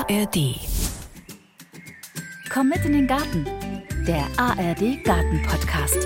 ARD. Komm mit in den Garten. Der ARD Garten-Podcast.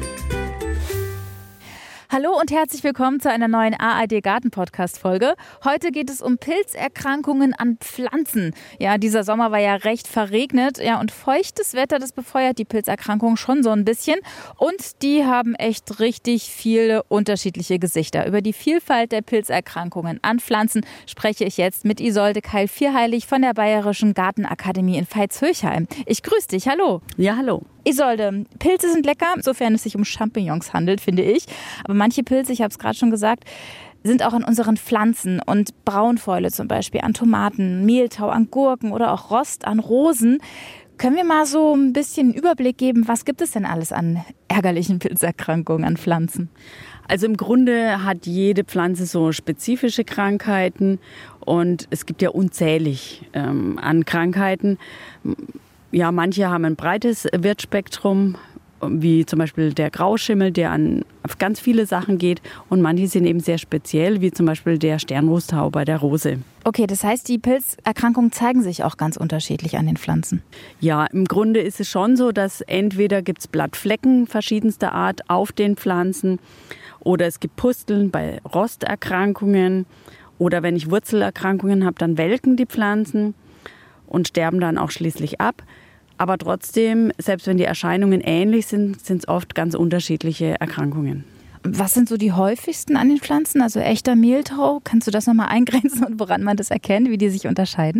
Hallo und herzlich willkommen zu einer neuen ARD Garten-Podcast-Folge. Heute geht es um Pilzerkrankungen an Pflanzen. Ja, dieser Sommer war ja recht verregnet. Ja, und feuchtes Wetter, das befeuert die Pilzerkrankungen schon so ein bisschen. Und die haben echt richtig viele unterschiedliche Gesichter. Über die Vielfalt der Pilzerkrankungen an Pflanzen spreche ich jetzt mit Isolde Keil-Vierheilig von der Bayerischen Gartenakademie in Veitshöchheim. Ich grüße dich, hallo. Ja, hallo. Isolde, Pilze sind lecker, sofern es sich um Champignons handelt, finde ich. Aber manche Pilze, ich habe es gerade schon gesagt, sind auch an unseren Pflanzen und Braunfäule zum Beispiel, an Tomaten, Mehltau, an Gurken oder auch Rost an Rosen. Können wir mal so ein bisschen einen Überblick geben, was gibt es denn alles an ärgerlichen Pilzerkrankungen an Pflanzen? Also im Grunde hat jede Pflanze so spezifische Krankheiten und es gibt ja unzählig an Krankheiten. Ja, manche haben ein breites Wirtsspektrum, wie zum Beispiel der Grauschimmel, der auf ganz viele Sachen geht. Und manche sind eben sehr speziell, wie zum Beispiel der Sternrußtau bei der Rose. Okay, das heißt, die Pilzerkrankungen zeigen sich auch ganz unterschiedlich an den Pflanzen. Ja, im Grunde ist es schon so, dass entweder gibt es Blattflecken verschiedenster Art auf den Pflanzen oder es gibt Pusteln bei Rosterkrankungen oder wenn ich Wurzelerkrankungen habe, dann welken die Pflanzen und sterben dann auch schließlich ab. Aber trotzdem, selbst wenn die Erscheinungen ähnlich sind, sind es oft ganz unterschiedliche Erkrankungen. Was sind so die häufigsten an den Pflanzen? Also echter Mehltau, kannst du das nochmal eingrenzen und woran man das erkennt, wie die sich unterscheiden?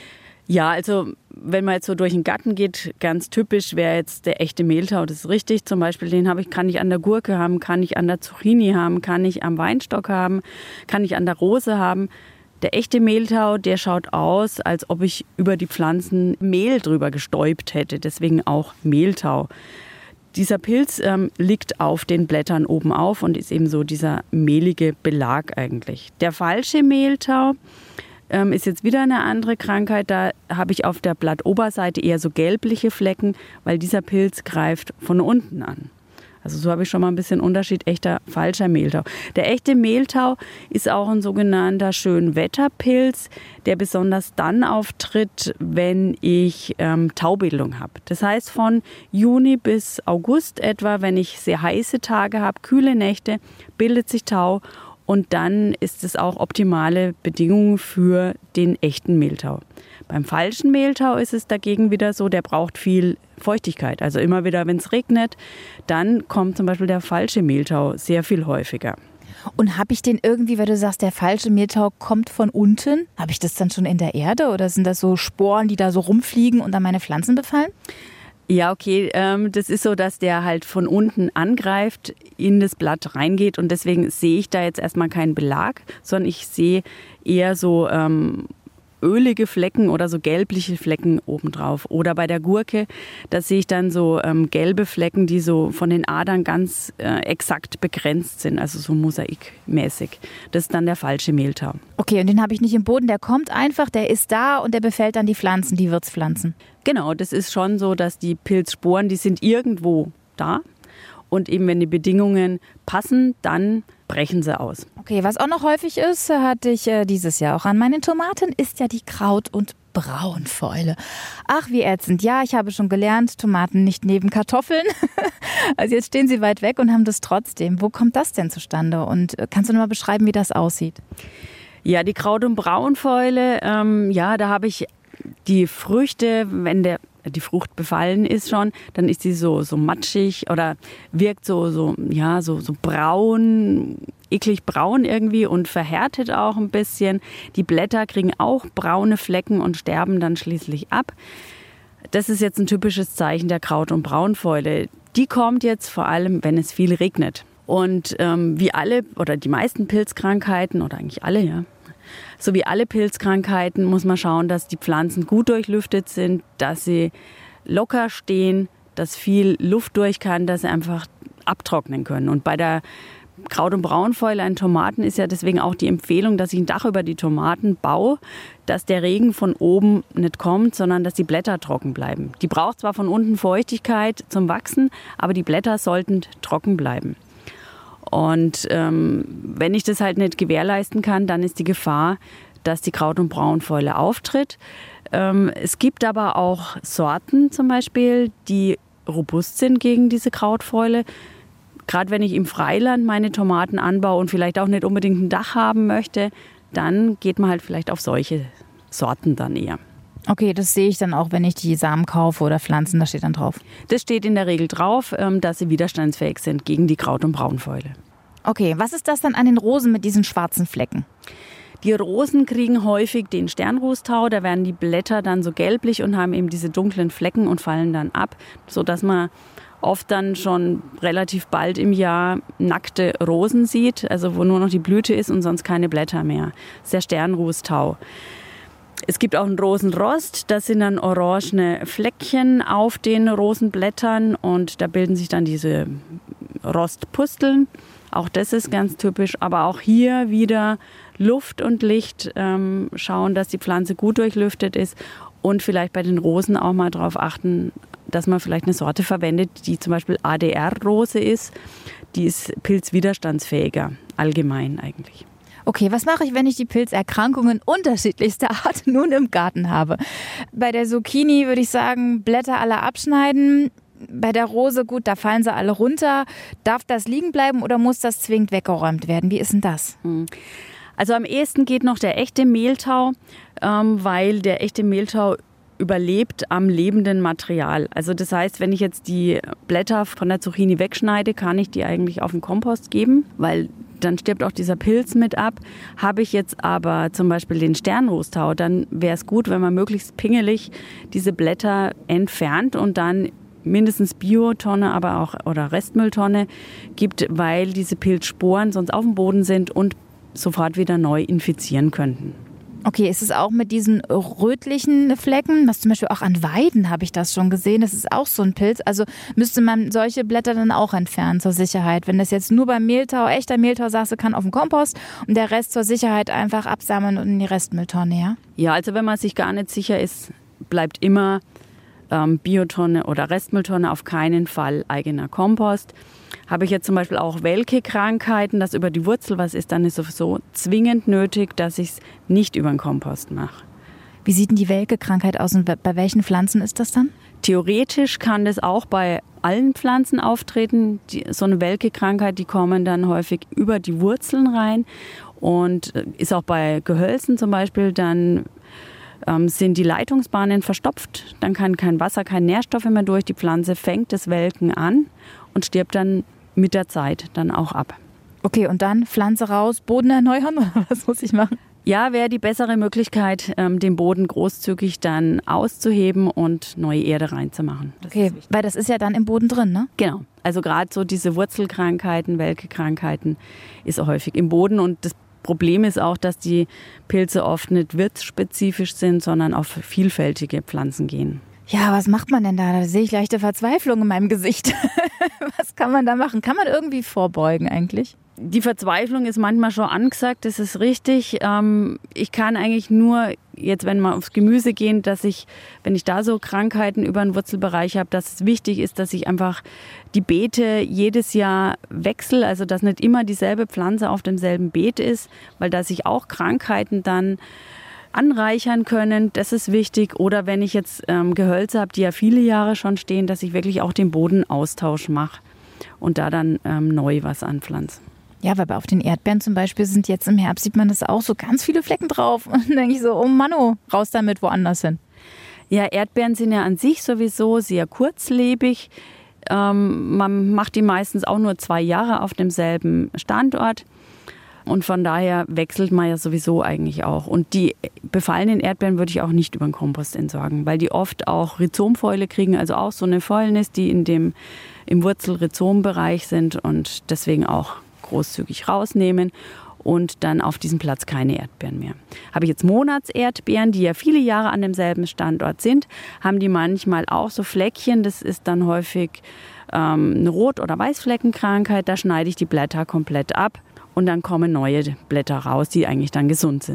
Ja, also wenn man jetzt so durch den Garten geht, ganz typisch wäre jetzt der echte Mehltau, das ist richtig. Zum Beispiel kann ich an der Gurke haben, kann ich an der Zucchini haben, kann ich am Weinstock haben, kann ich an der Rose haben. Der echte Mehltau, der schaut aus, als ob ich über die Pflanzen Mehl drüber gestäubt hätte, deswegen auch Mehltau. Dieser Pilz liegt auf den Blättern oben auf und ist eben so dieser mehlige Belag eigentlich. Der falsche Mehltau ist jetzt wieder eine andere Krankheit. Da habe ich auf der Blattoberseite eher so gelbliche Flecken, weil dieser Pilz greift von unten an. Also so habe ich schon mal ein bisschen Unterschied, echter, falscher Mehltau. Der echte Mehltau ist auch ein sogenannter Schönwetterpilz, der besonders dann auftritt, wenn ich Taubildung habe. Das heißt von Juni bis August etwa, wenn ich sehr heiße Tage habe, kühle Nächte, bildet sich Tau und dann ist es auch optimale Bedingungen für den echten Mehltau. Beim falschen Mehltau ist es dagegen wieder so, der braucht viel Feuchtigkeit. Also immer wieder, wenn es regnet, dann kommt zum Beispiel der falsche Mehltau sehr viel häufiger. Und habe ich den irgendwie, weil du sagst, der falsche Mehltau kommt von unten, habe ich das dann schon in der Erde oder sind das so Sporen, die da so rumfliegen und dann meine Pflanzen befallen? Ja, okay, das ist so, dass der halt von unten angreift, in das Blatt reingeht und deswegen sehe ich da jetzt erstmal keinen Belag, sondern ich sehe eher so ölige Flecken oder so gelbliche Flecken obendrauf. Oder bei der Gurke, da sehe ich dann so gelbe Flecken, die so von den Adern ganz exakt begrenzt sind, also so mosaikmäßig. Das ist dann der falsche Mehltau. Okay, und den habe ich nicht im Boden, der kommt einfach, der ist da und der befällt dann die Pflanzen, die Wirtspflanzen. Genau, das ist schon so, dass die Pilzsporen, die sind irgendwo da. Und eben wenn die Bedingungen passen, dann brechen sie aus. Okay, was auch noch häufig ist, hatte ich dieses Jahr auch an meinen Tomaten, ist ja die Kraut- und Braunfäule. Ach, wie ätzend. Ja, ich habe schon gelernt, Tomaten nicht neben Kartoffeln. Also jetzt stehen sie weit weg und haben das trotzdem. Wo kommt das denn zustande? Und kannst du noch mal beschreiben, wie das aussieht? Ja, die Kraut- und Braunfäule, da habe ich die Früchte, wenn die Frucht befallen ist schon, dann ist sie so matschig oder wirkt so braun, eklig braun irgendwie und verhärtet auch ein bisschen. Die Blätter kriegen auch braune Flecken und sterben dann schließlich ab. Das ist jetzt ein typisches Zeichen der Kraut- und Braunfäule. Die kommt jetzt vor allem, wenn es viel regnet. Und wie alle oder die meisten Pilzkrankheiten oder eigentlich alle, ja, so wie alle Pilzkrankheiten muss man schauen, dass die Pflanzen gut durchlüftet sind, dass sie locker stehen, dass viel Luft durch kann, dass sie einfach abtrocknen können. Und bei der Kraut- und Braunfäule an Tomaten ist ja deswegen auch die Empfehlung, dass ich ein Dach über die Tomaten baue, dass der Regen von oben nicht kommt, sondern dass die Blätter trocken bleiben. Die braucht zwar von unten Feuchtigkeit zum Wachsen, aber die Blätter sollten trocken bleiben. Und wenn ich das halt nicht gewährleisten kann, dann ist die Gefahr, dass die Kraut- und Braunfäule auftritt. Es gibt aber auch Sorten zum Beispiel, die robust sind gegen diese Krautfäule. Gerade wenn ich im Freiland meine Tomaten anbaue und vielleicht auch nicht unbedingt ein Dach haben möchte, dann geht man halt vielleicht auf solche Sorten dann eher. Okay, das sehe ich dann auch, wenn ich die Samen kaufe oder Pflanzen, da steht dann drauf. Das steht in der Regel drauf, dass sie widerstandsfähig sind gegen die Kraut- und Braunfäule. Okay, was ist das dann an den Rosen mit diesen schwarzen Flecken? Die Rosen kriegen häufig den Sternrußtau, da werden die Blätter dann so gelblich und haben eben diese dunklen Flecken und fallen dann ab, sodass man oft dann schon relativ bald im Jahr nackte Rosen sieht, also wo nur noch die Blüte ist und sonst keine Blätter mehr. Das ist der Sternrußtau. Es gibt auch einen Rosenrost, das sind dann orangene Fleckchen auf den Rosenblättern und da bilden sich dann diese Rostpusteln. Auch das ist ganz typisch, aber auch hier wieder Luft und Licht schauen, dass die Pflanze gut durchlüftet ist und vielleicht bei den Rosen auch mal darauf achten, dass man vielleicht eine Sorte verwendet, die zum Beispiel ADR-Rose ist. Die ist pilzwiderstandsfähiger, allgemein eigentlich. Okay, was mache ich, wenn ich die Pilzerkrankungen unterschiedlichster Art nun im Garten habe? Bei der Zucchini würde ich sagen, Blätter alle abschneiden. Bei der Rose, gut, da fallen sie alle runter. Darf das liegen bleiben oder muss das zwingend weggeräumt werden? Wie ist denn das? Also am ehesten geht noch der echte Mehltau, weil der echte Mehltau überlebt am lebenden Material. Also das heißt, wenn ich jetzt die Blätter von der Zucchini wegschneide, kann ich die eigentlich auf den Kompost geben, weil dann stirbt auch dieser Pilz mit ab. Habe ich jetzt aber zum Beispiel den Sternrußtau, dann wäre es gut, wenn man möglichst pingelig diese Blätter entfernt und dann mindestens Biotonne, aber auch oder Restmülltonne gibt, weil diese Pilzsporen sonst auf dem Boden sind und sofort wieder neu infizieren könnten. Okay, ist es auch mit diesen rötlichen Flecken, was zum Beispiel auch an Weiden habe ich das schon gesehen, das ist auch so ein Pilz, also müsste man solche Blätter dann auch entfernen zur Sicherheit. Wenn das jetzt nur beim Mehltau, echter Mehltau sagst, du kann auf den Kompost und der Rest zur Sicherheit einfach absammeln und in die Restmülltonne, ja? Ja, also wenn man sich gar nicht sicher ist, bleibt immer Biotonne oder Restmülltonne, auf keinen Fall eigener Kompost. Habe ich jetzt zum Beispiel auch Welke-Krankheiten, dass über die Wurzel was ist, dann ist es sowieso zwingend nötig, dass ich es nicht über den Kompost mache. Wie sieht denn die Welke-Krankheit aus und bei welchen Pflanzen ist das dann? Theoretisch kann das auch bei allen Pflanzen auftreten. So eine Welke-Krankheit, die kommen dann häufig über die Wurzeln rein und ist auch bei Gehölzen zum Beispiel dann sind die Leitungsbahnen verstopft, dann kann kein Wasser, keine Nährstoffe mehr durch. Die Pflanze fängt das Welken an und stirbt dann mit der Zeit dann auch ab. Okay, und dann Pflanze raus, Boden erneuern oder was muss ich machen? Ja, wäre die bessere Möglichkeit, den Boden großzügig dann auszuheben und neue Erde reinzumachen. Okay, weil das ist ja dann im Boden drin, ne? Genau. Also gerade so diese Wurzelkrankheiten, Welke-Krankheiten ist auch häufig im Boden und das Problem ist auch, dass die Pilze oft nicht wirtsspezifisch sind, sondern auf vielfältige Pflanzen gehen. Ja, was macht man denn da? Da sehe ich leichte Verzweiflung in meinem Gesicht. Was kann man da machen? Kann man irgendwie vorbeugen eigentlich? Die Verzweiflung ist manchmal schon angesagt, das ist richtig. Ich kann eigentlich nur, jetzt wenn wir aufs Gemüse gehen, dass wenn ich da so Krankheiten über den Wurzelbereich habe, dass es wichtig ist, dass ich einfach die Beete jedes Jahr wechsle, also dass nicht immer dieselbe Pflanze auf demselben Beet ist, weil da sich auch Krankheiten dann anreichern können, das ist wichtig. Oder wenn ich jetzt Gehölze habe, die ja viele Jahre schon stehen, dass ich wirklich auch den Bodenaustausch mache und da dann neu was anpflanze. Ja, weil auf den Erdbeeren zum Beispiel sind jetzt im Herbst, sieht man das auch, so ganz viele Flecken drauf. Und dann denke ich so, oh Mann, raus damit, woanders hin. Ja, Erdbeeren sind ja an sich sowieso sehr kurzlebig. Man macht die meistens auch nur 2 Jahre auf demselben Standort. Und von daher wechselt man ja sowieso eigentlich auch. Und die befallenen Erdbeeren würde ich auch nicht über den Kompost entsorgen, weil die oft auch Rhizomfäule kriegen, also auch so eine Fäulnis, die im Wurzel-Rhizom-Bereich sind und deswegen auch großzügig rausnehmen und dann auf diesem Platz keine Erdbeeren mehr. Habe ich jetzt Monatserdbeeren, die ja viele Jahre an demselben Standort sind, haben die manchmal auch so Fleckchen. Das ist dann häufig eine Rot- oder Weißfleckenkrankheit. Da schneide ich die Blätter komplett ab und dann kommen neue Blätter raus, die eigentlich dann gesund sind.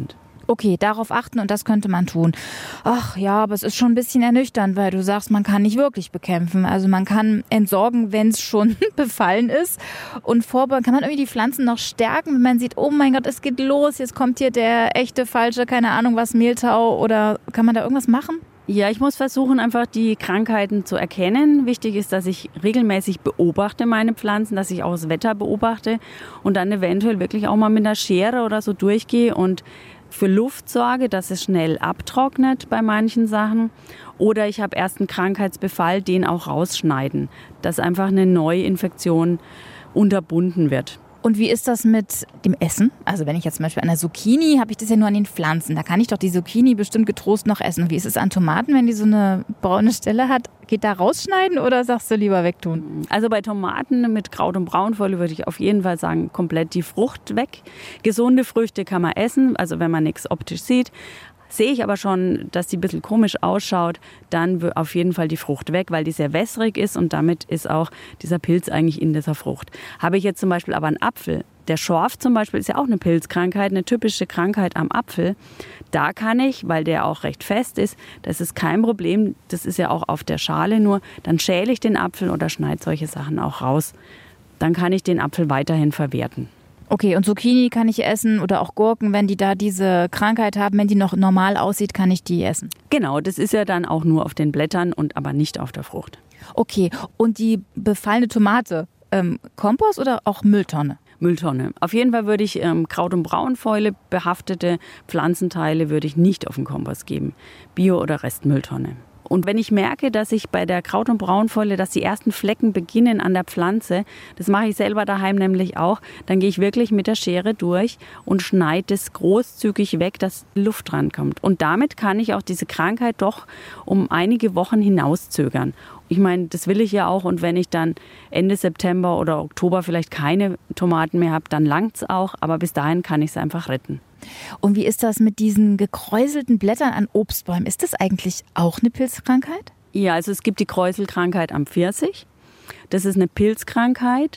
Okay, darauf achten und das könnte man tun. Ach ja, aber es ist schon ein bisschen ernüchternd, weil du sagst, man kann nicht wirklich bekämpfen. Also man kann entsorgen, wenn es schon befallen ist. Und vorbeugen kann man irgendwie die Pflanzen noch stärken, wenn man sieht, oh mein Gott, es geht los, jetzt kommt hier der echte, falsche, keine Ahnung was, Mehltau. Oder kann man da irgendwas machen? Ja, ich muss versuchen, einfach die Krankheiten zu erkennen. Wichtig ist, dass ich regelmäßig beobachte meine Pflanzen, dass ich auch das Wetter beobachte und dann eventuell wirklich auch mal mit einer Schere oder so durchgehe und für Luft sorge, dass es schnell abtrocknet bei manchen Sachen. Oder ich habe erst einen Krankheitsbefall, den auch rausschneiden, dass einfach eine Neuinfektion unterbunden wird. Und wie ist das mit dem Essen? Also wenn ich jetzt zum Beispiel an der Zucchini, habe ich das ja nur an den Pflanzen. Da kann ich doch die Zucchini bestimmt getrost noch essen. Wie ist es an Tomaten, wenn die so eine braune Stelle hat? Geht da rausschneiden oder sagst du lieber wegtun? Also bei Tomaten mit Kraut- und Braunfäule würde ich auf jeden Fall sagen, komplett die Frucht weg. Gesunde Früchte kann man essen, also wenn man nichts optisch sieht. Sehe ich aber schon, dass die ein bisschen komisch ausschaut, dann auf jeden Fall die Frucht weg, weil die sehr wässrig ist und damit ist auch dieser Pilz eigentlich in dieser Frucht. Habe ich jetzt zum Beispiel aber einen Apfel, der Schorf zum Beispiel ist ja auch eine Pilzkrankheit, eine typische Krankheit am Apfel. Da kann ich, weil der auch recht fest ist, das ist kein Problem, das ist ja auch auf der Schale nur, dann schäle ich den Apfel oder schneide solche Sachen auch raus. Dann kann ich den Apfel weiterhin verwerten. Okay, und Zucchini kann ich essen oder auch Gurken, wenn die da diese Krankheit haben, wenn die noch normal aussieht, kann ich die essen? Genau, das ist ja dann auch nur auf den Blättern und aber nicht auf der Frucht. Okay, und die befallene Tomate, Kompost oder auch Mülltonne? Mülltonne. Auf jeden Fall würde ich Kraut- und Braunfäule behaftete Pflanzenteile würde ich nicht auf den Kompost geben. Bio- oder Restmülltonne. Und wenn ich merke, dass ich bei der Kraut- und Braunfäule, dass die ersten Flecken beginnen an der Pflanze, das mache ich selber daheim nämlich auch, dann gehe ich wirklich mit der Schere durch und schneide es großzügig weg, dass Luft rankommt. Und damit kann ich auch diese Krankheit doch um einige Wochen hinauszögern. Ich meine, das will ich ja auch und wenn ich dann Ende September oder Oktober vielleicht keine Tomaten mehr habe, dann langt es auch, aber bis dahin kann ich es einfach retten. Und wie ist das mit diesen gekräuselten Blättern an Obstbäumen? Ist das eigentlich auch eine Pilzkrankheit? Ja, also es gibt die Kräuselkrankheit am Pfirsich. Das ist eine Pilzkrankheit,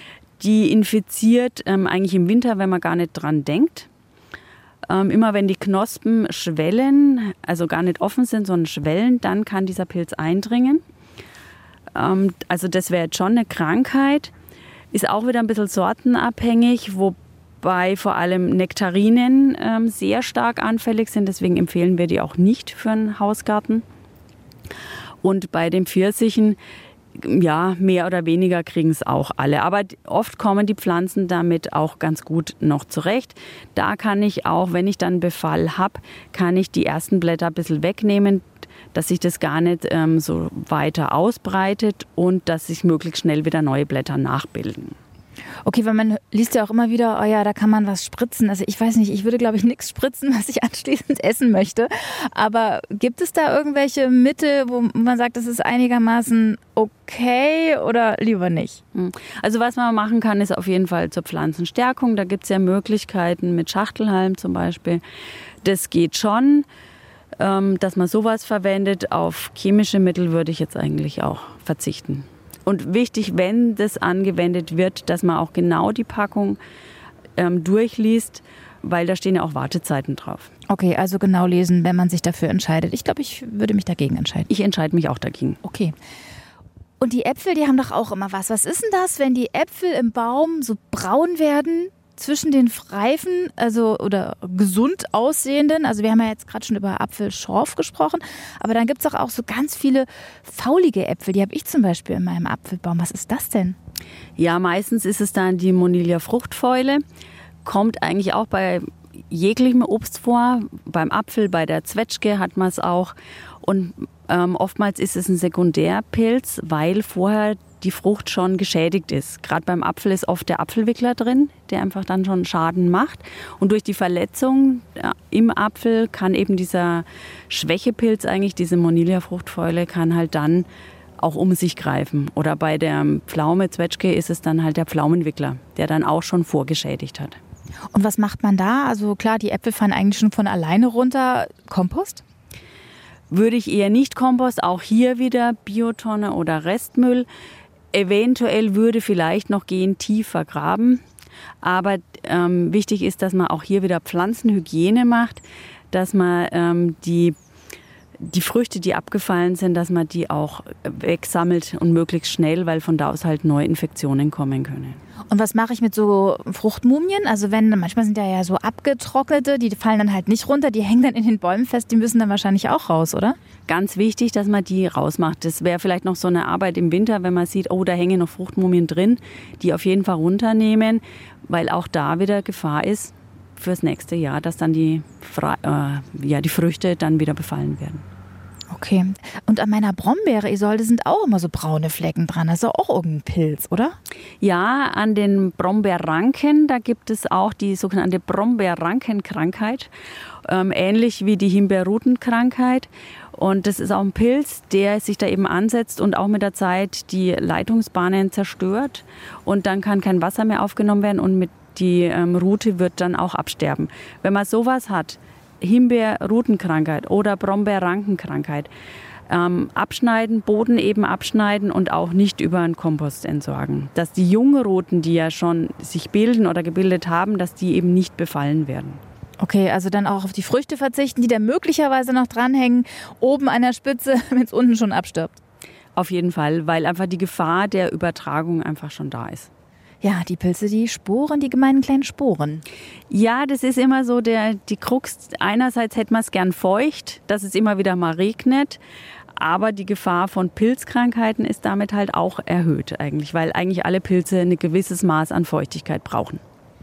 die infiziert eigentlich im Winter, wenn man gar nicht dran denkt. Immer wenn die Knospen schwellen, also gar nicht offen sind, sondern schwellen, dann kann dieser Pilz eindringen. Also das wäre jetzt schon eine Krankheit. Ist auch wieder ein bisschen sortenabhängig, wobei vor allem Nektarinen sehr stark anfällig sind. Deswegen empfehlen wir die auch nicht für einen Hausgarten. Und bei den Pfirsichen, ja, mehr oder weniger kriegen es auch alle. Aber oft kommen die Pflanzen damit auch ganz gut noch zurecht. Da kann ich auch, wenn ich dann Befall habe, kann ich die ersten Blätter ein bisschen wegnehmen, dass sich das gar nicht so weiter ausbreitet und dass sich möglichst schnell wieder neue Blätter nachbilden. Okay, weil man liest ja auch immer wieder, oh ja, da kann man was spritzen. Also ich weiß nicht, ich würde, glaube ich, nichts spritzen, was ich anschließend essen möchte. Aber gibt es da irgendwelche Mittel, wo man sagt, das ist einigermaßen okay oder lieber nicht? Also was man machen kann, ist auf jeden Fall zur Pflanzenstärkung. Da gibt es ja Möglichkeiten mit Schachtelhalm zum Beispiel. Das geht schon, dass man sowas verwendet. Auf chemische Mittel würde ich jetzt eigentlich auch verzichten. Und wichtig, wenn das angewendet wird, dass man auch genau die Packung durchliest, weil da stehen ja auch Wartezeiten drauf. Okay, also genau lesen, wenn man sich dafür entscheidet. Ich glaube, ich würde mich dagegen entscheiden. Ich entscheide mich auch dagegen. Okay. Und die Äpfel, die haben doch auch immer was. Was ist denn das, wenn die Äpfel im Baum so braun werden zwischen den Reifen, also oder gesund aussehenden? Also wir haben ja jetzt gerade schon über Apfelschorf gesprochen, aber dann gibt es auch so ganz viele faulige Äpfel. Die habe ich zum Beispiel in meinem Apfelbaum. Was ist das denn? Ja, meistens ist es dann die Monilia-Fruchtfäule. Kommt eigentlich auch bei jeglichem Obst vor. Beim Apfel, bei der Zwetschge hat man es auch. Und oftmals ist es ein Sekundärpilz, weil vorher die Frucht schon geschädigt ist. Gerade beim Apfel ist oft der Apfelwickler drin, der einfach dann schon Schaden macht. Und durch die Verletzung im Apfel kann eben dieser Schwächepilz eigentlich, diese Monilia-Fruchtfäule, kann halt dann auch um sich greifen. Oder bei der Pflaume, Zwetschge, ist es dann halt der Pflaumenwickler, der dann auch schon vorgeschädigt hat. Und was macht man da? Also klar, die Äpfel fallen eigentlich schon von alleine runter. Kompost? Würde ich eher nicht Kompost, auch hier wieder Biotonne oder Restmüll. Eventuell würde vielleicht noch gehen tiefer graben. Aber wichtig ist, dass man auch hier wieder Pflanzenhygiene macht, dass man die Früchte, die abgefallen sind, dass man die auch wegsammelt und möglichst schnell, weil von da aus halt neue Infektionen kommen können. Und was mache ich mit so Fruchtmumien? Also manchmal sind ja so abgetrocknete, die fallen dann halt nicht runter, die hängen dann in den Bäumen fest, die müssen dann wahrscheinlich auch raus, oder? Ganz wichtig, dass man die rausmacht. Das wäre vielleicht noch so eine Arbeit im Winter, wenn man sieht, oh, da hängen noch Fruchtmumien drin, die auf jeden Fall runternehmen, weil auch da wieder Gefahr ist fürs nächste Jahr, dass dann die Früchte dann wieder befallen werden. Okay. Und an meiner Brombeere, Isolde, sind auch immer so braune Flecken dran. Das ist auch irgendein Pilz, oder? Ja, an den Brombeerranken, da gibt es auch die sogenannte Brombeerrankenkrankheit, ähnlich wie die Himbeerrutenkrankheit. Und das ist auch ein Pilz, der sich da eben ansetzt und auch mit der Zeit die Leitungsbahnen zerstört. Und dann kann kein Wasser mehr aufgenommen werden und die Rute wird dann auch absterben. Wenn man sowas hat, Himbeerrutenkrankheit oder Brombeerrankenkrankheit, abschneiden, Boden eben abschneiden und auch nicht über einen Kompost entsorgen. Dass die jungen Ruten, die ja schon sich bilden oder gebildet haben, dass die eben nicht befallen werden. Okay, also dann auch auf die Früchte verzichten, die da möglicherweise noch dranhängen, oben an der Spitze, wenn es unten schon abstirbt. Auf jeden Fall, weil einfach die Gefahr der Übertragung einfach schon da ist. Ja, die Pilze, die Sporen, die gemeinen kleinen Sporen. Ja, das ist immer so die Krux. Einerseits hätte man es gern feucht, dass es immer wieder mal regnet. Aber die Gefahr von Pilzkrankheiten ist damit halt auch erhöht eigentlich, weil eigentlich alle Pilze ein gewisses Maß an Feuchtigkeit brauchen.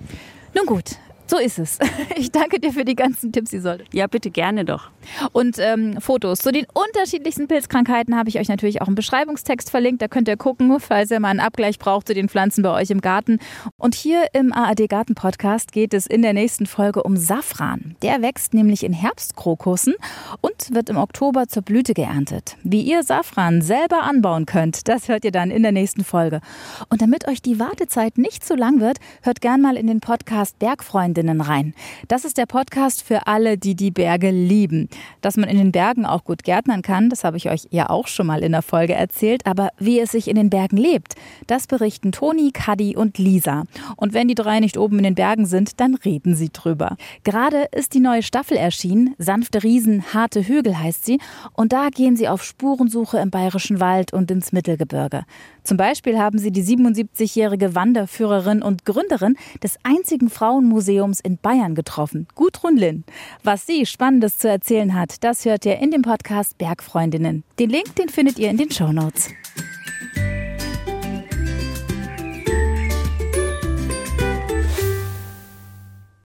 Nun gut. So ist es. Ich danke dir für die ganzen Tipps, Isolde. Ja, bitte, gerne doch. Und Fotos zu den unterschiedlichsten Pilzkrankheiten habe ich euch natürlich auch im Beschreibungstext verlinkt. Da könnt ihr gucken, falls ihr mal einen Abgleich braucht zu den Pflanzen bei euch im Garten. Und hier im ARD Garten Podcast geht es in der nächsten Folge um Safran. Der wächst nämlich in Herbstkrokussen und wird im Oktober zur Blüte geerntet. Wie ihr Safran selber anbauen könnt, das hört ihr dann in der nächsten Folge. Und damit euch die Wartezeit nicht zu lang wird, hört gern mal in den Podcast Bergfreundinnen rein. Das ist der Podcast für alle, die die Berge lieben. Dass man in den Bergen auch gut gärtnern kann, das habe ich euch ja auch schon mal in der Folge erzählt. Aber wie es sich in den Bergen lebt, das berichten Toni, Kadi und Lisa. Und wenn die drei nicht oben in den Bergen sind, dann reden sie drüber. Gerade ist die neue Staffel erschienen. Sanfte Riesen, harte Hügel heißt sie. Und da gehen sie auf Spurensuche im Bayerischen Wald und ins Mittelgebirge. Zum Beispiel haben sie die 77-jährige Wanderführerin und Gründerin des einzigen Frauenmuseums in Bayern getroffen, Gudrun Linn. Was sie Spannendes zu erzählen hat, das hört ihr in dem Podcast Bergfreundinnen. Den Link, den findet ihr in den Shownotes.